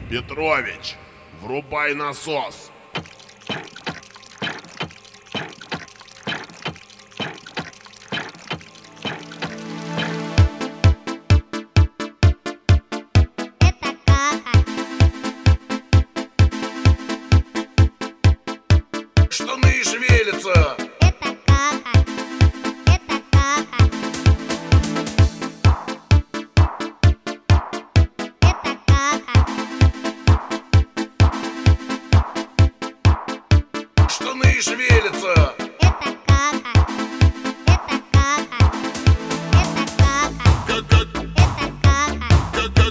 Петрович, врубай насос. Это каха. Штаны шевелятся. Это каха. Это каха. Это каха. Штаны шевелятся. Это каха. Это каха. Это каха. Это каха. Это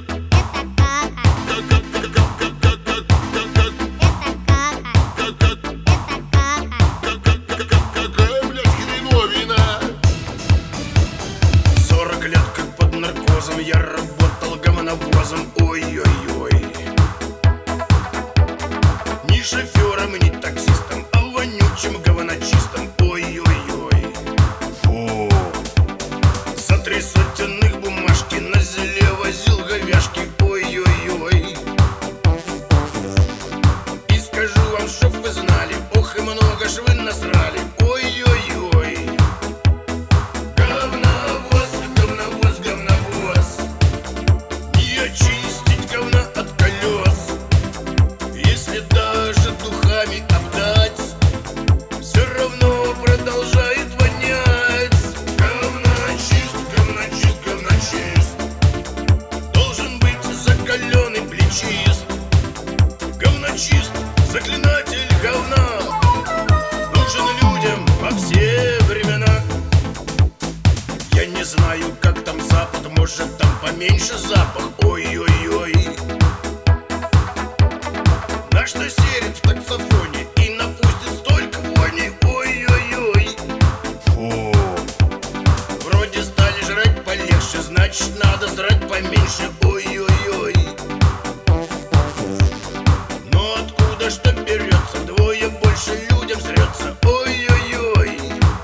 Какая, блядь, хреновина. 40 лет как под наркозом я работал говновозом, ой-ой-ой. Ни шофером, ни таксистом, а вонючим говночистом, ой-ой-ой. Фу. За 3 сотенных бумажки на зеле возил говяшки, ой-ой-ой. И скажу вам, чтоб вы знали, ох и много ж вы насрали, ой-ой-ой. Говновоз, говновоз, говновоз. Не очистить говна от колес. Если даже духами обдать, все равно продолжает вонять. Говночист, говночист, говночист. Должен быть закаленный плечист. Говночист, заклинатель говна. Нужен людям во все времена. Я не знаю, как там запад, может там поменьше запах, ой-ой-ой. На что серит в таксофоне и напустит столько вони, ой-ой-ой. Фу. Вроде стали жрать полегче, значит надо срать поменьше, ой-ой-ой. Но откуда что берется, двое больше людям срется, ой-ой-ой.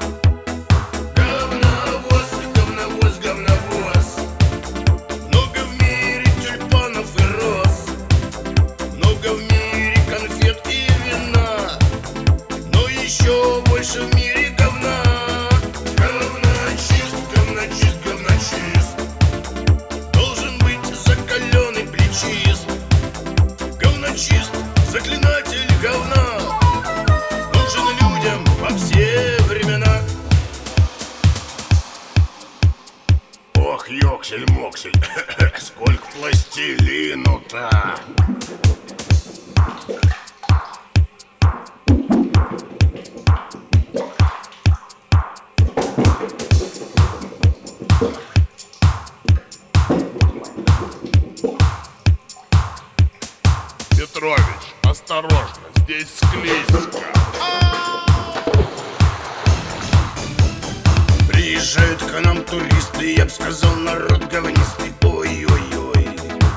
Говновоз, говновоз, говновоз. Много в мире тюльпанов и роз. Много в мире конфет и вина. Но еще больше в мире говна. Говночист, говночист, говночист. Должен быть закаленный плечист. Говночист, заклинатель говна. Нужен людям во все времена. Ох, ёксель-моксель, сколько пластилину-то. Петрович, осторожно, здесь склизко. Приезжают к нам туристы, я б сказал, народ говнистый, ой-ой-ой.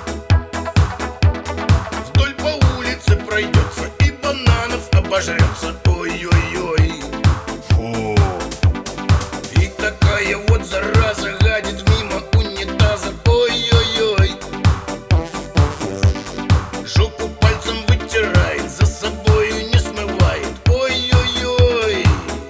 Вдоль по улице пройдется и бананов обожрется, ой-ой-ой. Фу. И такая вот зараза гадит мимо унитаза, ой-ой-ой. Жопу пальцем вытирает, за собою не смывает, ой-ой-ой.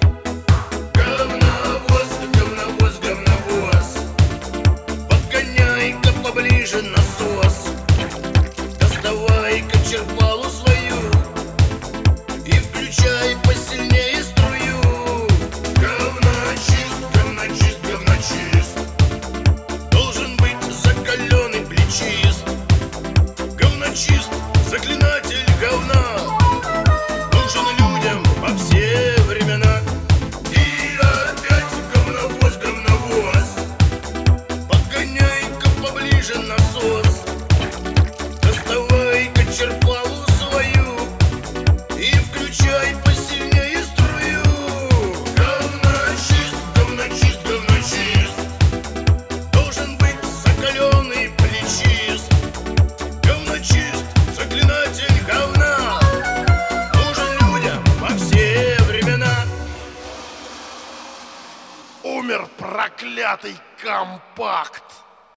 Говновоз, говновоз, говновоз. Подгоняй-ка поближе насос. Доставай-ка черпалу свою и включай посильнее струю. Говночист, говночист, говночист. Должен быть закаленный плечист. Говночист, заклинатель говна. Нужен людям во все времена. И опять говновоз, говновоз. Подгоняй-ка поближе насос. Доставай-ка черпалу свою и включай посильнее струю. Говночист, говночист, говночист. Должен быть закаленный плечист. Говночист, заклинатель говна. Нужен людям во все времена. Умер проклятый компакт.